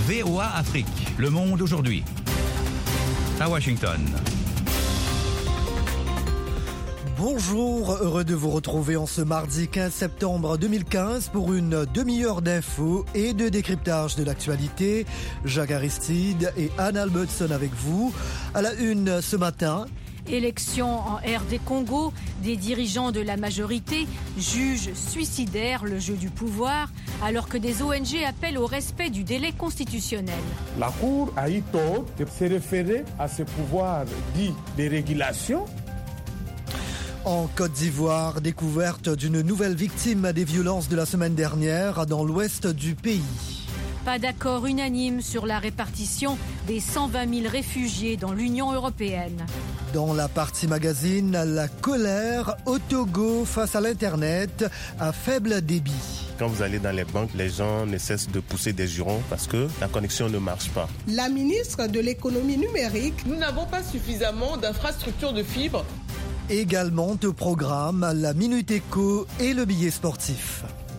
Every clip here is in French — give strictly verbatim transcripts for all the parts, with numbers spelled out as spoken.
V O A Afrique, le monde aujourd'hui. À Washington. Bonjour, heureux de vous retrouver en ce mardi quinze septembre deux mille quinze pour une demi-heure d'infos et de décryptage de l'actualité. Jacques Aristide et Anne Albertson avec vous. À la une ce matin. Élection en R D Congo, des dirigeants de la majorité jugent suicidaire le jeu du pouvoir, alors que des O N G appellent au respect du délai constitutionnel. La Cour a eu tort de se référer à ce pouvoir dit de régulation. En Côte d'Ivoire, découverte d'une nouvelle victime des violences de la semaine dernière dans l'ouest du pays. Pas d'accord unanime sur la répartition des cent vingt mille réfugiés dans l'Union européenne. Dans la partie magazine, la colère au Togo face à l'Internet à faible débit. Quand vous allez dans les banques, les gens ne cessent de pousser des jurons parce que la connexion ne marche pas. La ministre de l'économie numérique. Nous n'avons pas suffisamment d'infrastructures de fibres. Également au programme, la Minute Éco et le billet sportif.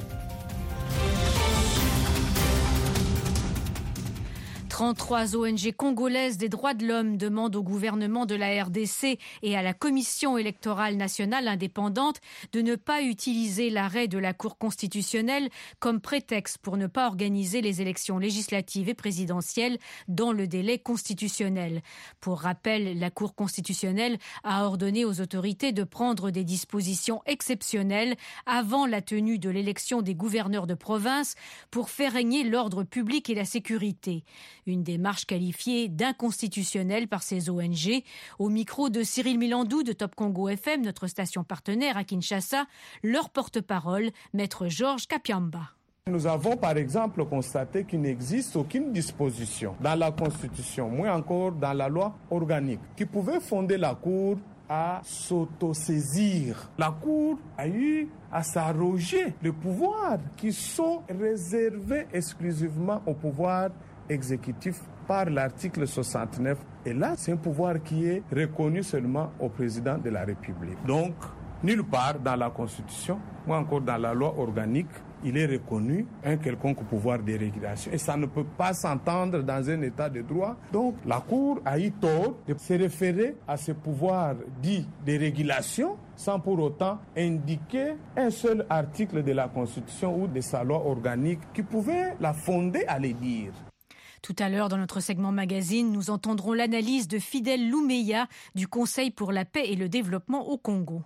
trente-trois O N G congolaises des droits de l'homme demandent au gouvernement de la R D C et à la Commission électorale nationale indépendante de ne pas utiliser l'arrêt de la Cour constitutionnelle comme prétexte pour ne pas organiser les élections législatives et présidentielles dans le délai constitutionnel. Pour rappel, la Cour constitutionnelle a ordonné aux autorités de prendre des dispositions exceptionnelles avant la tenue de l'élection des gouverneurs de province pour faire régner l'ordre public et la sécurité. Une démarche qualifiée d'inconstitutionnelle par ces O N G. Au micro de Cyril Milandou de Top Congo F M, notre station partenaire à Kinshasa, leur porte-parole, Maître Georges Kapiamba. Nous avons par exemple constaté qu'il n'existe aucune disposition dans la Constitution, moins encore dans la loi organique, qui pouvait fonder la Cour à s'autosaisir. La Cour a eu à s'arroger les pouvoirs qui sont réservés exclusivement au pouvoir exécutif par l'article soixante-neuf. Et là, c'est un pouvoir qui est reconnu seulement au président de la République. Donc, nulle part dans la Constitution ou encore dans la loi organique, il est reconnu un quelconque pouvoir de régulation. Et ça ne peut pas s'entendre dans un état de droit. Donc, la Cour a eu tort de se référer à ce pouvoir dit de régulation sans pour autant indiquer un seul article de la Constitution ou de sa loi organique qui pouvait la fonder à le dire. Tout à l'heure, dans notre segment magazine, nous entendrons l'analyse de Fidèle Loumeya du Conseil pour la paix et le développement au Congo.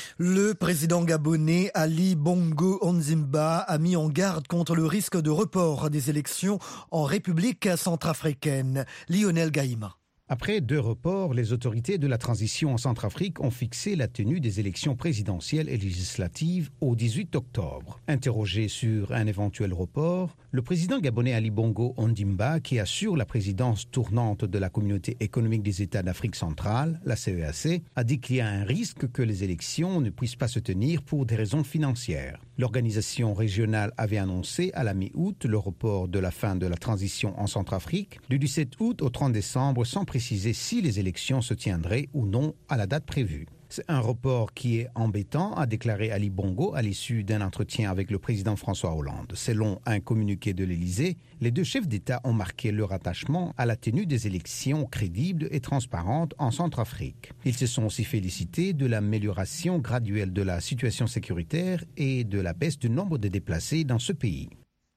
Le président gabonais Ali Bongo Ondimba a mis en garde contre le risque de report des élections en République centrafricaine. Lionel Gaïma. Après deux reports, les autorités de la transition en Centrafrique ont fixé la tenue des élections présidentielles et législatives au dix-huit octobre. Interrogé sur un éventuel report, le président gabonais Ali Bongo Ondimba, qui assure la présidence tournante de la Communauté économique des États d'Afrique centrale, la C E A C, a dit qu'il y a un risque que les élections ne puissent pas se tenir pour des raisons financières. L'organisation régionale avait annoncé à la mi-août le report de la fin de la transition en Centrafrique du dix-sept août au trente décembre sans préciser si les élections se tiendraient ou non à la date prévue. C'est un report qui est embêtant, a déclaré Ali Bongo à l'issue d'un entretien avec le président François Hollande. Selon un communiqué de l'Élysée, les deux chefs d'État ont marqué leur attachement à la tenue des élections crédibles et transparentes en Centrafrique. Ils se sont aussi félicités de l'amélioration graduelle de la situation sécuritaire et de la baisse du nombre de déplacés dans ce pays.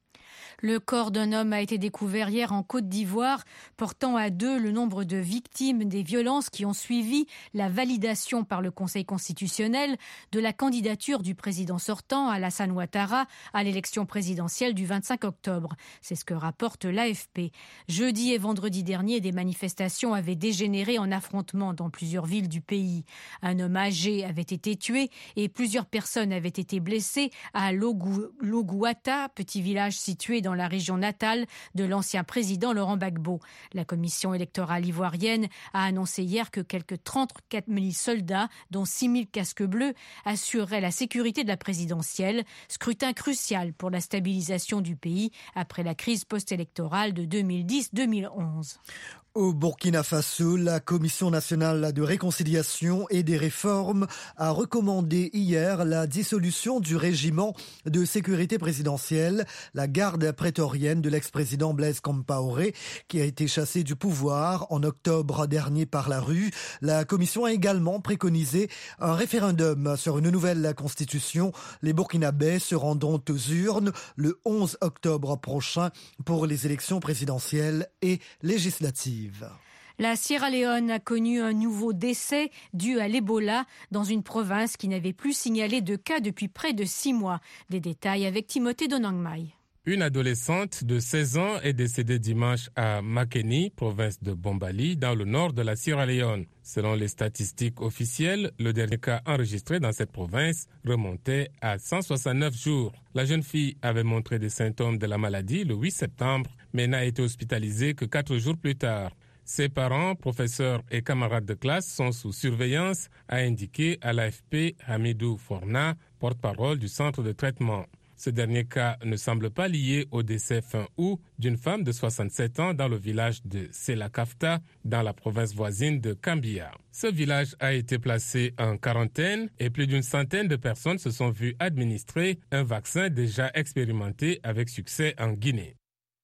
Le corps d'un homme a été découvert hier en Côte d'Ivoire, portant à deux le nombre de victimes des violences qui ont suivi la validation par le Conseil constitutionnel de la candidature du président sortant, Alassane Ouattara, à l'élection présidentielle du vingt-cinq octobre. C'est ce que rapporte l'A F P. Jeudi et vendredi dernier, des manifestations avaient dégénéré en affrontements dans plusieurs villes du pays. Un homme âgé avait été tué et plusieurs personnes avaient été blessées à Logou- Logouata, petit village situé dans la région natale de l'ancien président Laurent Gbagbo. La commission électorale ivoirienne a annoncé hier que quelques trente-quatre mille soldats, dont six mille casques bleus, assureraient la sécurité de la présidentielle, scrutin crucial pour la stabilisation du pays après la crise post-électorale de deux mille dix deux mille onze. Au Burkina Faso, la Commission nationale de réconciliation et des réformes a recommandé hier la dissolution du régiment de sécurité présidentielle, la garde prétorienne de l'ex-président Blaise Compaoré, qui a été chassé du pouvoir en octobre dernier par la rue. La Commission a également préconisé un référendum sur une nouvelle constitution. Les Burkinabés se rendront aux urnes le onze octobre prochain pour les élections présidentielles et législatives. La Sierra Leone a connu un nouveau décès dû à l'Ebola dans une province qui n'avait plus signalé de cas depuis près de six mois. Des détails avec Timothée Donangmai. Une adolescente de seize ans est décédée dimanche à Makeni, province de Bombali, dans le nord de la Sierra Leone. Selon les statistiques officielles, le dernier cas enregistré dans cette province remontait à cent soixante-neuf jours. La jeune fille avait montré des symptômes de la maladie le huit septembre, mais n'a été hospitalisée que quatre jours plus tard. Ses parents, professeurs et camarades de classe sont sous surveillance, a indiqué à l'A F P Hamidou Forna, porte-parole du centre de traitement. Ce dernier cas ne semble pas lié au décès fin août d'une femme de soixante-sept ans dans le village de Selakafta, dans la province voisine de Kambia. Ce village a été placé en quarantaine et plus d'une centaine de personnes se sont vues administrer un vaccin déjà expérimenté avec succès en Guinée.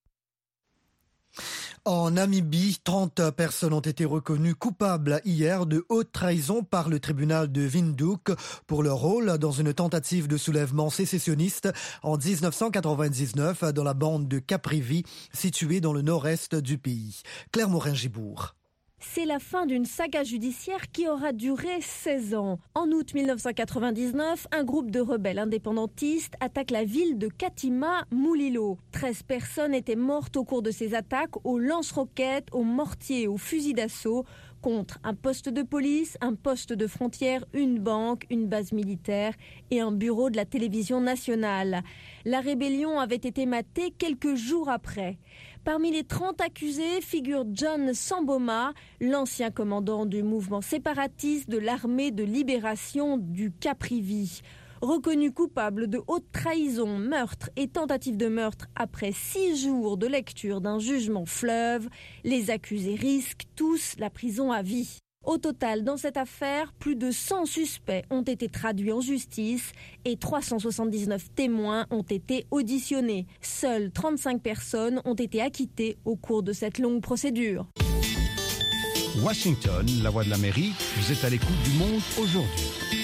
En Namibie, trente personnes ont été reconnues coupables hier de haute trahison par le tribunal de Windhoek pour leur rôle dans une tentative de soulèvement sécessionniste en dix-neuf cent quatre-vingt-dix-neuf dans la bande de Caprivi, située dans le nord-est du pays. Claire Morin-Gibourg. C'est la fin d'une saga judiciaire qui aura duré seize ans. En août mille neuf cent quatre-vingt-dix-neuf, un groupe de rebelles indépendantistes attaque la ville de Katima, Moulilo. treize personnes étaient mortes au cours de ces attaques aux lance-roquettes, aux mortiers et aux fusils d'assaut contre un poste de police, un poste de frontière, une banque, une base militaire et un bureau de la télévision nationale. La rébellion avait été matée quelques jours après. Parmi les trente accusés figure John Samboma, l'ancien commandant du mouvement séparatiste de l'armée de libération du Caprivi. Reconnu coupable de haute trahison, meurtre et tentative de meurtre après six jours de lecture d'un jugement fleuve, les accusés risquent tous la prison à vie. Au total, dans cette affaire, plus de cent suspects ont été traduits en justice et trois cent soixante-dix-neuf témoins ont été auditionnés. Seules trente-cinq personnes ont été acquittées au cours de cette longue procédure. Washington, la voix de l'Amérique, vous êtes à l'écoute du monde aujourd'hui.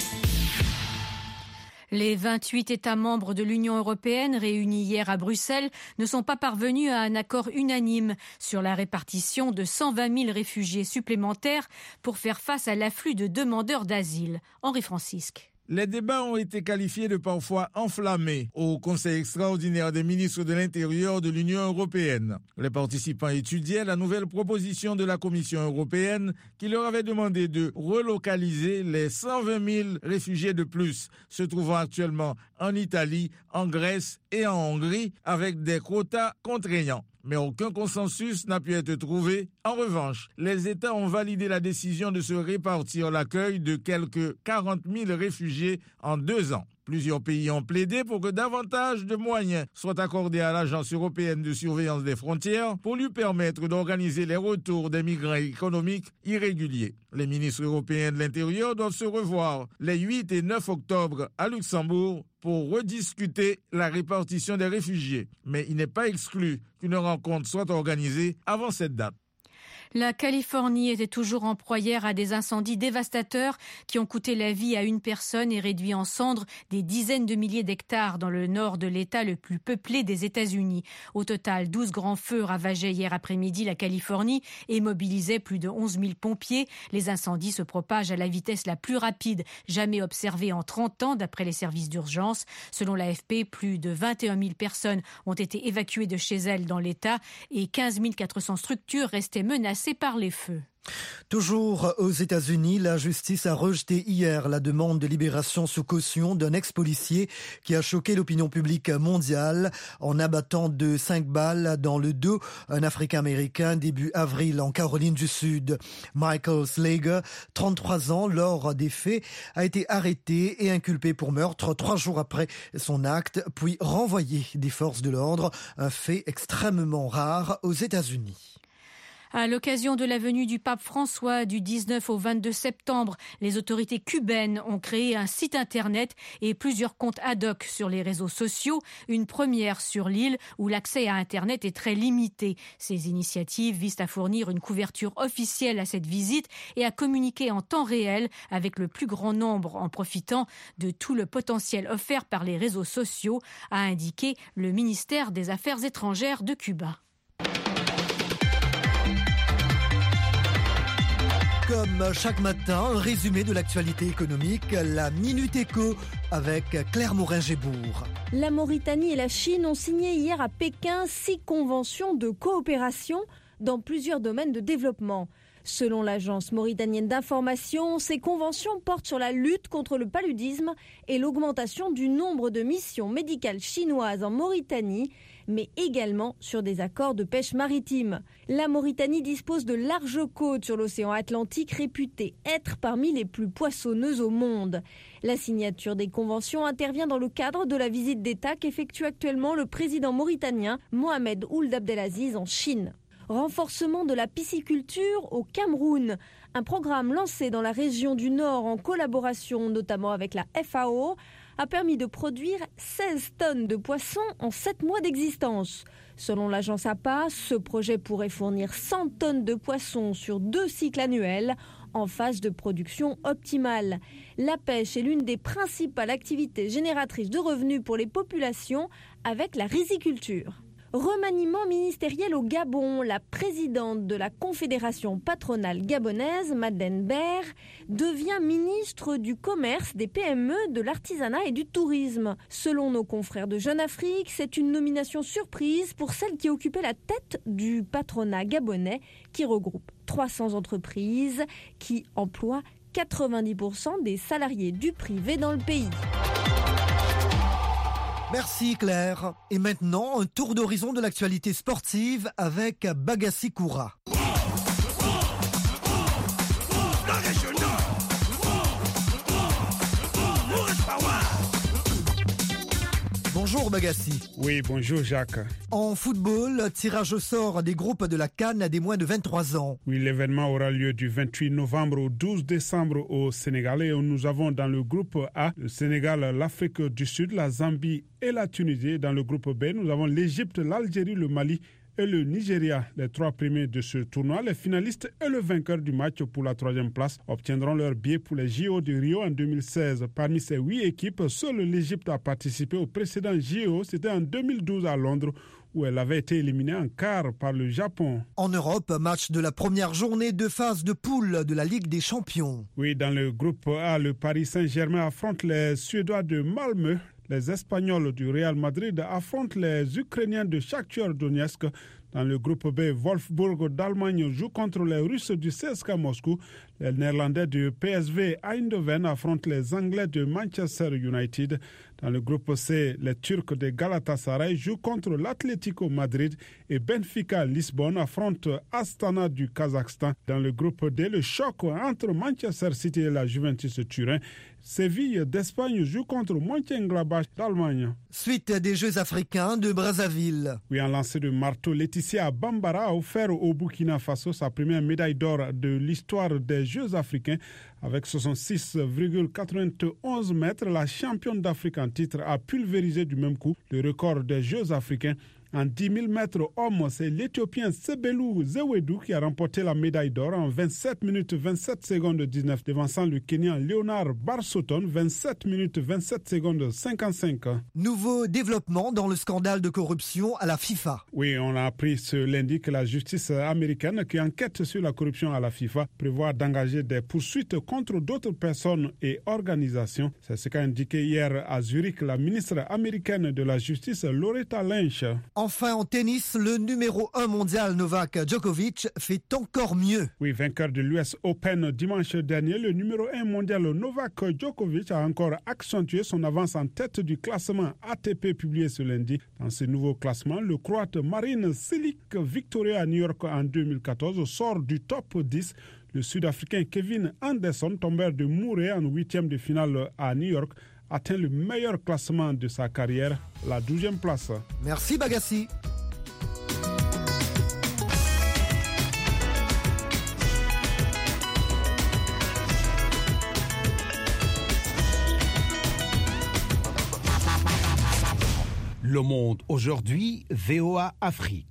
Les vingt-huit États membres de l'Union européenne réunis hier à Bruxelles ne sont pas parvenus à un accord unanime sur la répartition de cent vingt mille réfugiés supplémentaires pour faire face à l'afflux de demandeurs d'asile. Henri Francisque. Les débats ont été qualifiés de parfois enflammés au Conseil extraordinaire des ministres de l'Intérieur de l'Union européenne. Les participants étudiaient la nouvelle proposition de la Commission européenne qui leur avait demandé de relocaliser les cent vingt mille réfugiés de plus se trouvant actuellement en Italie, en Grèce et en Hongrie avec des quotas contraignants. Mais aucun consensus n'a pu être trouvé. En revanche, les États ont validé la décision de se répartir l'accueil de quelques quarante mille réfugiés en deux ans. Plusieurs pays ont plaidé pour que davantage de moyens soient accordés à l'Agence européenne de surveillance des frontières pour lui permettre d'organiser les retours des migrants économiques irréguliers. Les ministres européens de l'Intérieur doivent se revoir les huit et neuf octobre à Luxembourg pour rediscuter la répartition des réfugiés. Mais il n'est pas exclu qu'une rencontre soit organisée avant cette date. La Californie était toujours en proie hier à des incendies dévastateurs qui ont coûté la vie à une personne et réduit en cendres des dizaines de milliers d'hectares dans le nord de l'État le plus peuplé des États-Unis. Au total, douze grands feux ravageaient hier après-midi la Californie et mobilisaient plus de onze mille pompiers. Les incendies se propagent à la vitesse la plus rapide jamais observée en trente ans d'après les services d'urgence. Selon l'A F P, plus de vingt et un mille personnes ont été évacuées de chez elles dans l'État et quinze mille quatre cents structures restaient menacées par les feux. Toujours aux États-Unis, la justice a rejeté hier la demande de libération sous caution d'un ex-policier qui a choqué l'opinion publique mondiale en abattant de cinq balles dans le dos un Africain-Américain début avril en Caroline du Sud. Michael Slager, trente-trois ans, lors des faits, a été arrêté et inculpé pour meurtre trois jours après son acte, puis renvoyé des forces de l'ordre, un fait extrêmement rare aux États-Unis. À l'occasion de la venue du pape François du dix-neuf au vingt-deux septembre, les autorités cubaines ont créé un site internet et plusieurs comptes ad hoc sur les réseaux sociaux, une première sur l'île où l'accès à internet est très limité. Ces initiatives visent à fournir une couverture officielle à cette visite et à communiquer en temps réel avec le plus grand nombre en profitant de tout le potentiel offert par les réseaux sociaux, a indiqué le ministère des Affaires étrangères de Cuba. Comme chaque matin, un résumé de l'actualité économique, la Minute Éco avec Claire Morin-Gébourg. La Mauritanie et la Chine ont signé hier à Pékin six conventions de coopération dans plusieurs domaines de développement. Selon l'agence mauritanienne d'information, ces conventions portent sur la lutte contre le paludisme et l'augmentation du nombre de missions médicales chinoises en Mauritanie, mais également sur des accords de pêche maritime. La Mauritanie dispose de larges côtes sur l'océan Atlantique, réputées être parmi les plus poissonneuses au monde. La signature des conventions intervient dans le cadre de la visite d'État qu'effectue actuellement le président mauritanien Mohamed Ould Abdelaziz en Chine. Renforcement de la pisciculture au Cameroun, un programme lancé dans la région du Nord en collaboration notamment avec la F A O, a permis de produire seize tonnes de poissons en sept mois d'existence. Selon l'agence A P A, ce projet pourrait fournir cent tonnes de poissons sur deux cycles annuels en phase de production optimale. La pêche est l'une des principales activités génératrices de revenus pour les populations avec la riziculture. Remaniement ministériel au Gabon. La présidente de la Confédération patronale gabonaise, Madeleine Baird, devient ministre du Commerce, des P M E, de l'Artisanat et du Tourisme. Selon nos confrères de Jeune Afrique, c'est une nomination surprise pour celle qui occupait la tête du patronat gabonais, qui regroupe trois cents entreprises, qui emploient quatre-vingt-dix pour cent des salariés du privé dans le pays. Merci Claire. Et maintenant, un tour d'horizon de l'actualité sportive avec Bagassi Koura. Bonjour Bagassi. Oui, bonjour Jacques. En football, tirage au sort des groupes de la CAN des moins de vingt-trois ans. Oui, l'événement aura lieu du vingt-huit novembre au douze décembre au Sénégal et nous avons dans le groupe A le Sénégal, l'Afrique du Sud, la Zambie et la Tunisie. Dans le groupe B, nous avons l'Égypte, l'Algérie, le Mali et le Nigeria, les trois premiers de ce tournoi. Les finalistes et le vainqueur du match pour la troisième place obtiendront leur billet pour les J O de Rio en deux mille seize. Parmi ces huit équipes, seule l'Égypte a participé au précédent J O. C'était en deux mille douze à Londres, où elle avait été éliminée en quart par le Japon. En Europe, match de la première journée de phase de poule de la Ligue des Champions. Oui, dans le groupe A, le Paris Saint-Germain affronte les Suédois de Malmö. Les Espagnols du Real Madrid affrontent les Ukrainiens de Shakhtar Donetsk. Dans le groupe B, Wolfsburg d'Allemagne joue contre les Russes du C S K A Moscou. Les Néerlandais du P S V Eindhoven affrontent les Anglais de Manchester United. Dans le groupe C, les Turcs de Galatasaray jouent contre l'Atlético Madrid et Benfica Lisbonne affrontent Astana du Kazakhstan. Dans le groupe D, le choc entre Manchester City et la Juventus Turin. Séville d'Espagne joue contre Mönchengladbach d'Allemagne. Suite des Jeux africains de Brazzaville. Oui, un lancer de marteau, Laetitia Bambara a offert au Burkina Faso sa première médaille d'or de l'histoire des Jeux africains. Avec soixante-six virgule quatre-vingt-onze mètres, la championne d'Afrique en titre a pulvérisé du même coup le record des Jeux africains. En dix mille mètres hommes, c'est l'Éthiopien Sebelou Zewedou qui a remporté la médaille d'or en vingt-sept minutes vingt-sept secondes dix-neuf, devançant le Kenyan Leonard Barsoton, vingt-sept minutes vingt-sept secondes cinquante-cinq. Nouveau développement dans le scandale de corruption à la FIFA. Oui, on a appris ce lundi que la justice américaine qui enquête sur la corruption à la FIFA prévoit d'engager des poursuites contre d'autres personnes et organisations. C'est ce qu'a indiqué hier à Zurich la ministre américaine de la Justice, Loretta Lynch. Enfin, en tennis, le numéro un mondial Novak Djokovic fait encore mieux. Oui, vainqueur de l'U S Open dimanche dernier, le numéro un mondial Novak Djokovic a encore accentué son avance en tête du classement A T P publié ce lundi. Dans ce nouveau classement, le Croate Marin Cilic, victorieux à New York en deux mille quatorze, sort du top dix. Le Sud-Africain Kevin Anderson, tombeur de Murray en huitième de finale à New York, atteint le meilleur classement de sa carrière, la douzième place. Merci Bagassi. Le Monde aujourd'hui, V O A Afrique.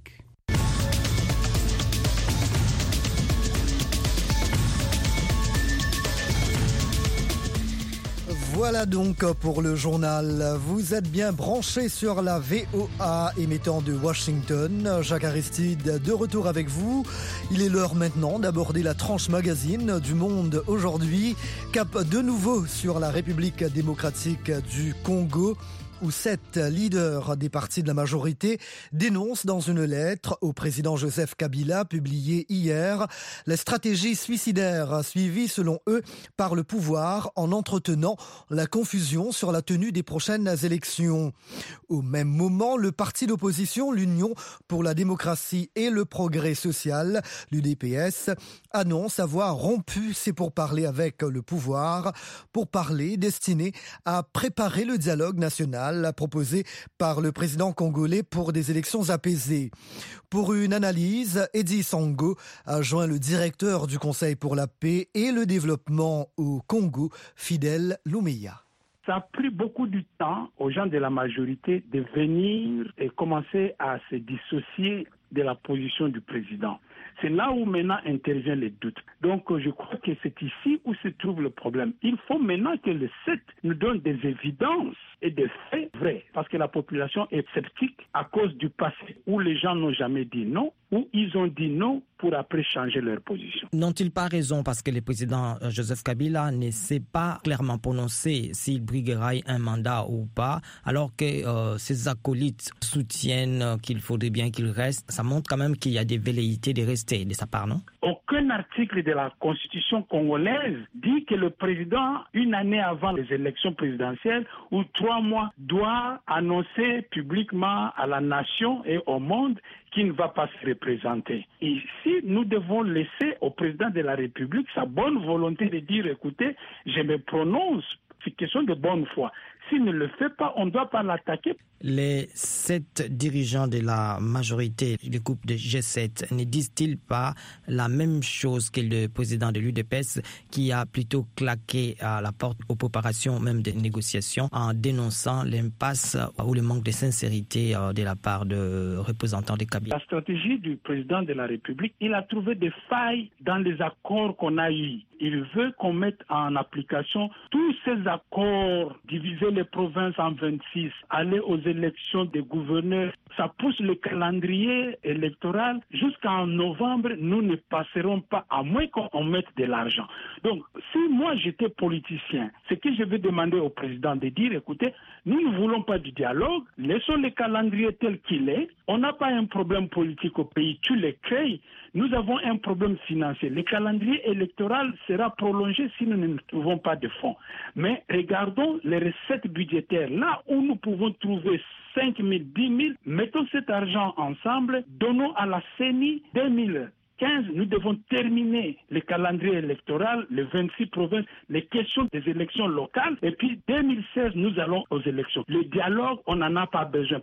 Voilà donc pour le journal. Vous êtes bien branchés sur la V O A émettant de Washington. Jacques Aristide de retour avec vous. Il est l'heure maintenant d'aborder la tranche magazine du Monde aujourd'hui. Cap de nouveau sur la République démocratique du Congo, où sept leaders des partis de la majorité dénoncent dans une lettre au président Joseph Kabila publiée hier la stratégie suicidaire suivie selon eux par le pouvoir en entretenant la confusion sur la tenue des prochaines élections. Au même moment, le parti d'opposition, l'Union pour la démocratie et le progrès social, l'U D P S, annonce avoir rompu ses pourparlers avec le pouvoir, pourparlers destinés à préparer le dialogue national proposé par le président congolais pour des élections apaisées. Pour une analyse, Eddy Sango a joint le directeur du Conseil pour la paix et le développement au Congo, Fidèle Loumeya. Ça a pris beaucoup de temps aux gens de la majorité de venir et commencer à se dissocier de la position du président. C'est là où maintenant intervient les doutes. Donc je crois que c'est ici où se trouve le problème. Il faut maintenant que le sept nous donne des évidences et des faits vrais. Parce que la population est sceptique à cause du passé où les gens n'ont jamais dit non, où ils ont dit non pour après changer leur position. N'ont-ils pas raison parce que le président Joseph Kabila ne s'est pas clairement prononcé s'il briguera un mandat ou pas, alors que euh, ses acolytes soutiennent qu'il faudrait bien qu'il reste? Ça montre quand même qu'il y a des velléités de rester de sa part, non? Aucun article de la Constitution congolaise dit que le président, une année avant les élections présidentielles ou trois mois, doit annoncer publiquement à la nation et au monde qu'il ne va pas se représenter. Ici, nous devons laisser au président de la République sa bonne volonté de dire, écoutez, je me prononce, c'est question de bonne foi. S'il ne le fait pas, on ne doit pas l'attaquer. Les sept dirigeants de la majorité du groupe de G sept ne disent-ils pas la même chose que le président de l'U D P S qui a plutôt claqué à la porte aux préparations même des négociations en dénonçant l'impasse ou le manque de sincérité de la part de représentants de Kabila? La stratégie du président de la République, il a trouvé des failles dans les accords qu'on a eus. Il veut qu'on mette en application tous ces accords, diviser les provinces en vingt-six, aller aux élections des gouverneurs. Ça pousse le calendrier électoral. Jusqu'en novembre, nous ne passerons pas, à moins qu'on mette de l'argent. Donc, si moi j'étais politicien, ce que je vais demander au président de dire, écoutez, nous ne voulons pas du dialogue, laissons le calendrier tel qu'il est. On n'a pas un problème politique au pays, tu le crées. Nous avons un problème financier. Le calendrier électoral sera prolongé si nous ne trouvons pas de fonds. Mais regardons les recettes budgétaires. Là où nous pouvons trouver cinq mille, dix mille, mettons cet argent ensemble, donnons à la C E N I deux mille quinze, nous devons terminer le calendrier électoral, les vingt-six provinces, les questions des élections locales, et puis deux mille seize, nous allons aux élections. Le dialogue, on n'en a pas besoin.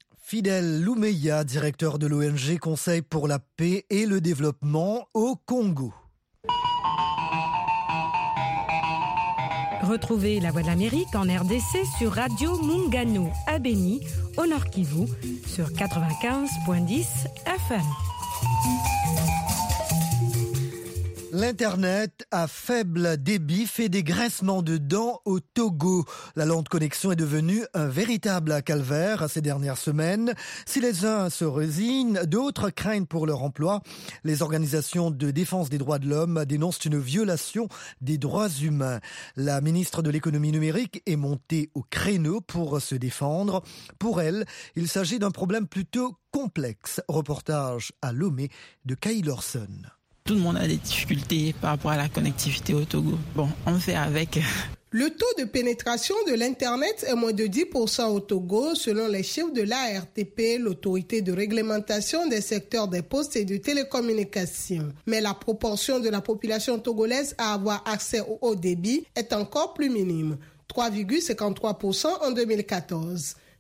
Fidèle Loumeya, directeur de l'O N G Conseil pour la paix et le développement au Congo. Retrouvez La Voix de l'Amérique en R D C sur Radio Mungano à Beni, au Nord Kivu, sur quatre-vingt-quinze virgule dix F M. L'Internet à faible débit fait des grincements de dents au Togo. La lente connexion est devenue un véritable calvaire ces dernières semaines. Si les uns se résignent, d'autres craignent pour leur emploi. Les organisations de défense des droits de l'homme dénoncent une violation des droits humains. La ministre de l'économie numérique est montée au créneau pour se défendre. Pour elle, il s'agit d'un problème plutôt complexe. Reportage à Lomé de Kay Lorson. Tout le monde a des difficultés par rapport à la connectivité au Togo. Bon, on fait avec. Le taux de pénétration de l'Internet est moins de dix pour cent au Togo, selon les chiffres de l'A R T P, l'autorité de réglementation des secteurs des postes et de télécommunications. Mais la proportion de la population togolaise à avoir accès au haut débit est encore plus minime, trois virgule cinquante-trois pour cent en deux mille quatorze.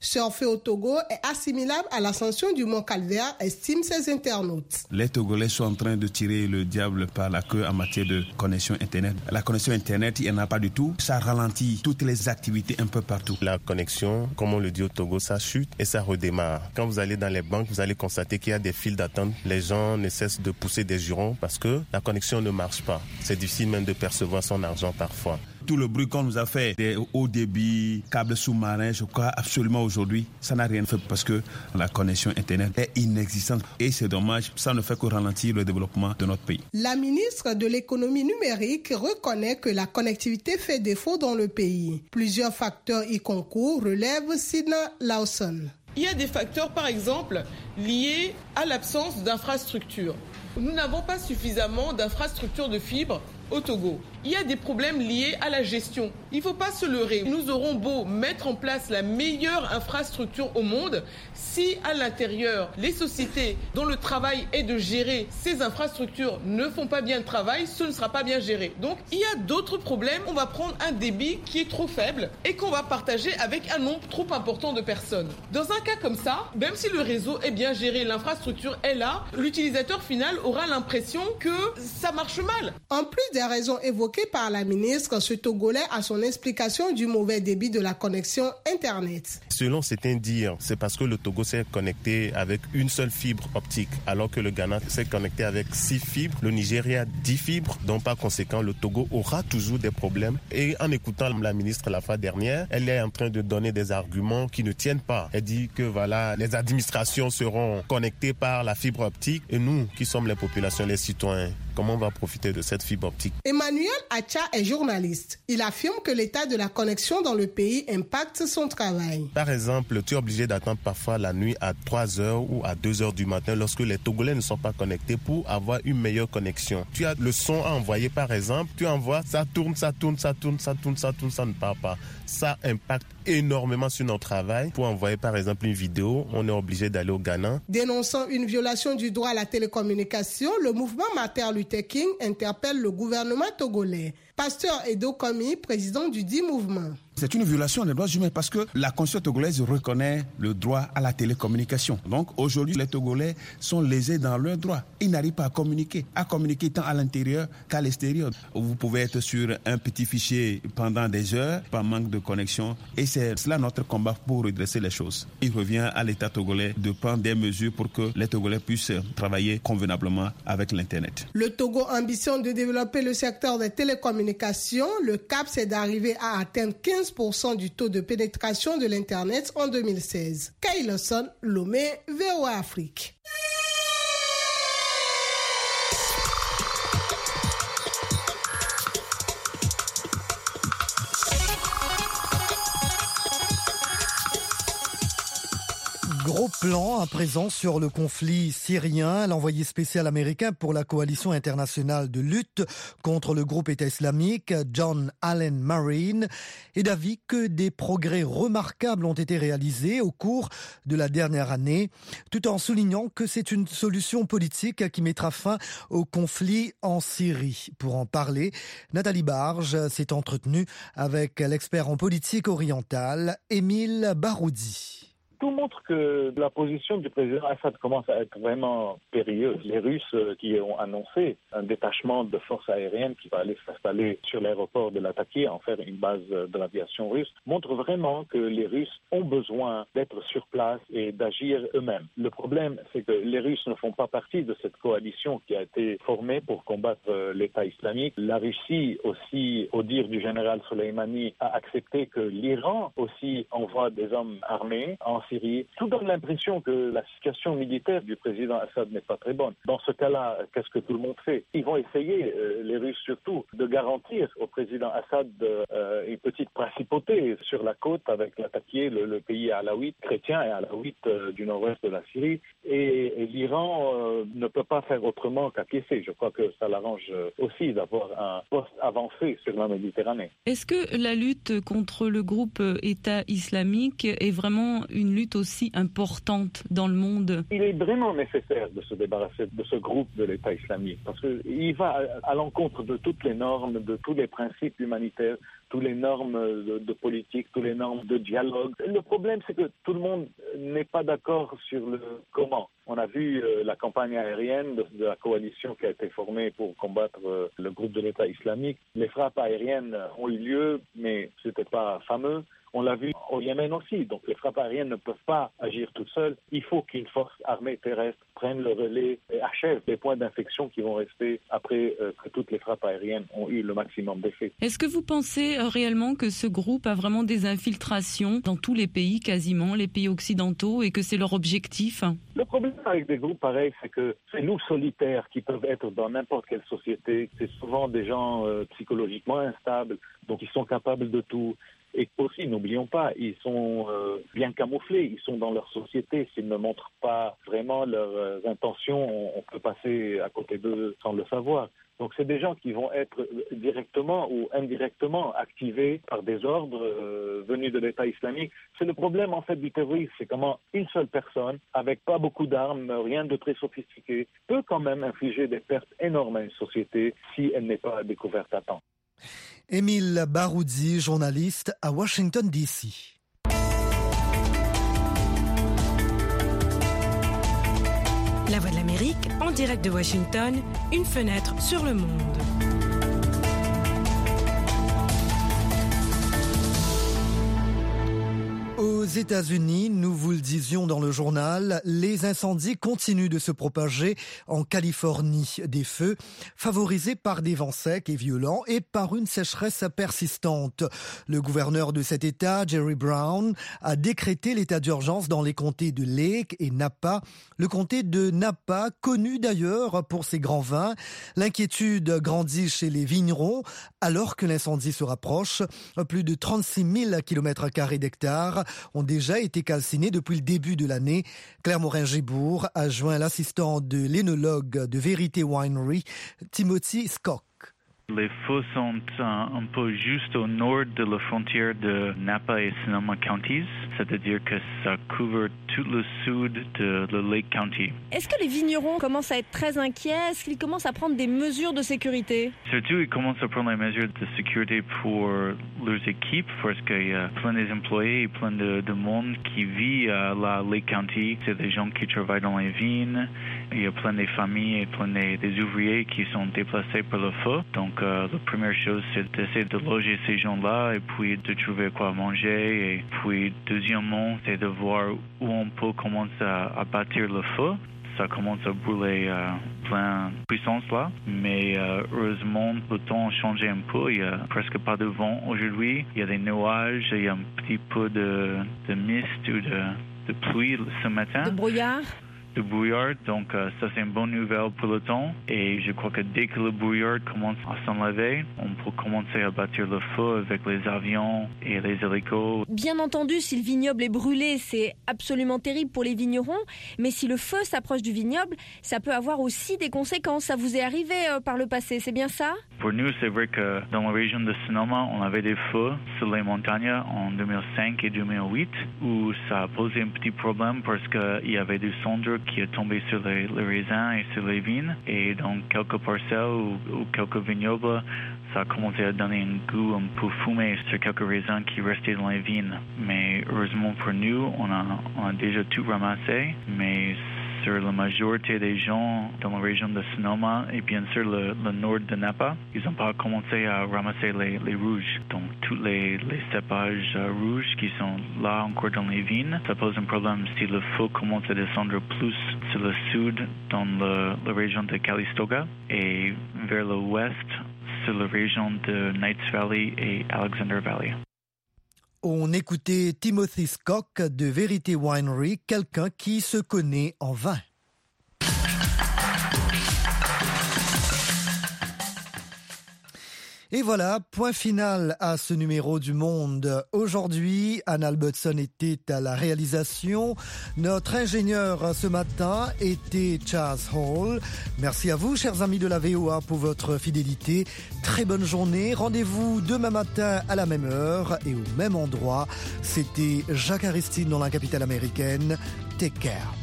Surfer au Togo est assimilable à l'ascension du mont Calvaire, estiment ses internautes. Les Togolais sont en train de tirer le diable par la queue en matière de connexion Internet. La connexion Internet, il n'y en a pas du tout. Ça ralentit toutes les activités un peu partout. La connexion, comme on le dit au Togo, ça chute et ça redémarre. Quand vous allez dans les banques, vous allez constater qu'il y a des files d'attente. Les gens ne cessent de pousser des jurons parce que la connexion ne marche pas. C'est difficile même de percevoir son argent parfois. Tout le bruit qu'on nous a fait, des hauts débits, câbles sous-marins, je crois absolument aujourd'hui, ça n'a rien fait parce que la connexion Internet est inexistante. Et c'est dommage, ça ne fait que ralentir le développement de notre pays. La ministre de l'économie numérique reconnaît que la connectivité fait défaut dans le pays. Plusieurs facteurs y concourent, relève Sidna Lawson. Il y a des facteurs, par exemple, liés à l'absence d'infrastructures. Nous n'avons pas suffisamment d'infrastructures de fibres au Togo. Il y a des problèmes liés à la gestion. Il ne faut pas se leurrer. Nous aurons beau mettre en place la meilleure infrastructure au monde, si à l'intérieur, les sociétés dont le travail est de gérer ces infrastructures ne font pas bien le travail, ce ne sera pas bien géré. Donc il y a d'autres problèmes. On va prendre un débit qui est trop faible et qu'on va partager avec un nombre trop important de personnes. Dans un cas comme ça, même si le réseau est bien géré, l'infrastructure est là, l'utilisateur final aura l'impression que ça marche mal. En plus des raisons évoquées par la ministre, ce Togolais a son explication du mauvais débit de la connexion Internet. Selon certains dires, c'est parce que le Togo s'est connecté avec une seule fibre optique, alors que le Ghana s'est connecté avec six fibres, le Nigeria dix fibres, donc par conséquent le Togo aura toujours des problèmes. Et en écoutant la ministre la fois dernière, elle est en train de donner des arguments qui ne tiennent pas. Elle dit que voilà, les administrations seront connectées par la fibre optique et nous, qui sommes les populations, les citoyens, comment on va profiter de cette fibre optique? Emmanuel Acha est journaliste. Il affirme que l'état de la connexion dans le pays impacte son travail. Par exemple, tu es obligé d'attendre parfois la nuit à trois heures ou à deux heures du matin lorsque les Togolais ne sont pas connectés pour avoir une meilleure connexion. Tu as le son à envoyer par exemple, tu envoies, ça tourne, ça tourne, ça tourne, ça tourne, ça tourne, ça ne part pas. Ça impacte énormément sur notre travail. Pour envoyer par exemple une vidéo, on est obligé d'aller au Ghana. Dénonçant une violation du droit à la télécommunication, le mouvement Martin Luther King interpelle le gouvernement togolais. Pasteur Edo Komi, président du dit mouvement. C'est une violation des droits humains parce que la Constitution togolaise reconnaît le droit à la télécommunication. Donc aujourd'hui, les Togolais sont lésés dans leurs droits. Ils n'arrivent pas à communiquer, à communiquer tant à l'intérieur qu'à l'extérieur. Vous pouvez être sur un petit fichier pendant des heures par manque de connexion. Et c'est cela notre combat pour redresser les choses. Il revient à l'État togolais de prendre des mesures pour que les Togolais puissent travailler convenablement avec l'Internet. Le Togo ambitionne de développer le secteur des télécommunications. Le cap, c'est d'arriver à atteindre quinze pour cent du taux de pénétration de l'Internet en deux mille seize. Kay Lawson, Lomé, V O A Afrique. Gros plan à présent sur le conflit syrien. L'envoyé spécial américain pour la coalition internationale de lutte contre le groupe État islamique, John Allen Marine, est d'avis que des progrès remarquables ont été réalisés au cours de la dernière année, tout en soulignant que c'est une solution politique qui mettra fin au conflit en Syrie. Pour en parler, Nathalie Barge s'est entretenue avec l'expert en politique orientale, Émile Baroudi. Tout montre que la position du président Assad commence à être vraiment périlleuse. Les Russes qui ont annoncé un détachement de forces aériennes qui va aller s'installer sur l'aéroport de Latakia, en faire une base de l'aviation russe, montrent vraiment que les Russes ont besoin d'être sur place et d'agir eux-mêmes. Le problème, c'est que les Russes ne font pas partie de cette coalition qui a été formée pour combattre l'État islamique. La Russie aussi, au dire du général Soleimani, a accepté que l'Iran aussi envoie des hommes armés en Syrie. Tout donne l'impression que la situation militaire du président Assad n'est pas très bonne. Dans ce cas-là, qu'est-ce que tout le monde fait? Ils vont essayer, euh, les Russes surtout, de garantir au président Assad euh, une petite principauté sur la côte avec Latakia, le, le pays alaouite, chrétien et alaouite euh, du nord-ouest de la Syrie. Et, et l'Iran euh, ne peut pas faire autrement qu'acquiescer. Je crois que ça l'arrange aussi d'avoir un poste avancé sur la Méditerranée. Est-ce que la lutte contre le groupe État islamique est vraiment une lutte lutte aussi importante dans le monde? Il est vraiment nécessaire de se débarrasser de ce groupe de l'État islamique parce qu'il va à, à l'encontre de toutes les normes, de tous les principes humanitaires, toutes les normes de, de politique, toutes les normes de dialogue. Le problème, c'est que tout le monde n'est pas d'accord sur le comment. On a vu euh, la campagne aérienne de, de la coalition qui a été formée pour combattre euh, le groupe de l'État islamique. Les frappes aériennes ont eu lieu, mais c'était pas fameux. On l'a vu au Yémen aussi. Donc les frappes aériennes ne peuvent pas agir toutes seules. Il faut qu'une force armée terrestre prenne le relais et achève les points d'infection qui vont rester après euh, que toutes les frappes aériennes ont eu le maximum d'effet. Est-ce que vous pensez euh, réellement que ce groupe a vraiment des infiltrations dans tous les pays, quasiment, les pays occidentaux, et que c'est leur objectif? Le problème avec des groupes pareils, c'est que c'est nous solitaires qui peuvent être dans n'importe quelle société. C'est souvent des gens euh, psychologiquement instables, donc ils sont capables de tout. Et aussi, n'oublions pas, ils sont euh, bien camouflés, ils sont dans leur société. S'ils ne montrent pas vraiment leurs euh, intentions, on, on peut passer à côté d'eux sans le savoir. Donc c'est des gens qui vont être directement ou indirectement activés par des ordres euh, venus de l'État islamique. C'est le problème en fait du terrorisme, c'est comment une seule personne, avec pas beaucoup d'armes, rien de très sophistiqué, peut quand même infliger des pertes énormes à une société si elle n'est pas découverte à temps. Émile Baroudi, journaliste à Washington, D C. La Voix de l'Amérique, en direct de Washington, une fenêtre sur le monde. Aux États-Unis, nous vous le disions dans le journal, les incendies continuent de se propager en Californie. Des feux favorisés par des vents secs et violents et par une sécheresse persistante. Le gouverneur de cet État, Jerry Brown, a décrété l'état d'urgence dans les comtés de Lake et Napa. Le comté de Napa, connu d'ailleurs pour ses grands vins. L'inquiétude grandit chez les vignerons alors que l'incendie se rapproche. Plus de trente-six mille kilomètres carrés d'hectares ont déjà été calcinés depuis le début de l'année. Claire Morin-Gébourg a joint l'assistant de l'énologue de Verité Winery, Timothy Skok. Les feux sont un, un peu juste au nord de la frontière de Napa et Sonoma Counties, c'est-à-dire que ça couvre tout le sud de le Lake County. Est-ce que les vignerons commencent à être très inquiets? Est-ce qu'ils commencent à prendre des mesures de sécurité? Surtout, ils commencent à prendre les mesures de sécurité pour leurs équipes, parce qu'il y a plein d'employés et plein de, de monde qui vit à la Lake County. C'est des gens qui travaillent dans les vignes. Il y a plein de familles et plein de, des ouvriers qui sont déplacés par le feu. Donc, Euh, la première chose, c'est d'essayer de loger ces gens-là et puis de trouver quoi manger. Et puis, deuxièmement, c'est de voir où on peut commencer à, à bâtir le feu. Ça commence à brûler euh, plein puissance là, mais euh, heureusement, le temps a changé un peu. Il n'y a presque pas de vent aujourd'hui. Il y a des nuages, il y a un petit peu de, de mist ou de, de pluie ce matin. De brouillard? De brouillard, donc euh, ça c'est une bonne nouvelle pour le temps et je crois que dès que le brouillard commence à s'enlever, on peut commencer à bâtir le feu avec les avions et les hélicos. Bien entendu, si le vignoble est brûlé, c'est absolument terrible pour les vignerons, mais si le feu s'approche du vignoble, ça peut avoir aussi des conséquences. Ça vous est arrivé euh, par le passé, c'est bien ça? Pour nous, c'est vrai que dans la région de Sonoma, on avait des feux sur les montagnes en deux mille cinq et deux mille huit où ça a posé un petit problème parce qu'il y avait du cendre qui est tombé sur les, les raisins et sur les vignes. Et dans quelques parcelles ou, ou quelques vignobles, ça a commencé à donner un goût un peu fumé sur quelques raisins qui restaient dans les vignes. Mais heureusement pour nous, on a, on a déjà tout ramassé. Mais sur la majorité des gens dans la région de Sonoma et bien sûr le, le nord de Napa, ils n'ont pas commencé à ramasser les, les rouges. Donc tous les, les cépages uh, rouges qui sont là encore dans les vignes, ça pose un problème si le feu commence à descendre plus sur le sud dans le, la région de Calistoga et vers l'ouest sur la région de Knights Valley et Alexander Valley. On écoutait Timothy Skok de Verité Winery, quelqu'un qui se connaît en vin. Et voilà, point final à ce numéro du Monde. Aujourd'hui, Anna Albertson était à la réalisation. Notre ingénieur ce matin était Charles Hall. Merci à vous, chers amis de la V O A, pour votre fidélité. Très bonne journée. Rendez-vous demain matin à la même heure et au même endroit. C'était Jacques Aristide dans la capitale américaine. Take care.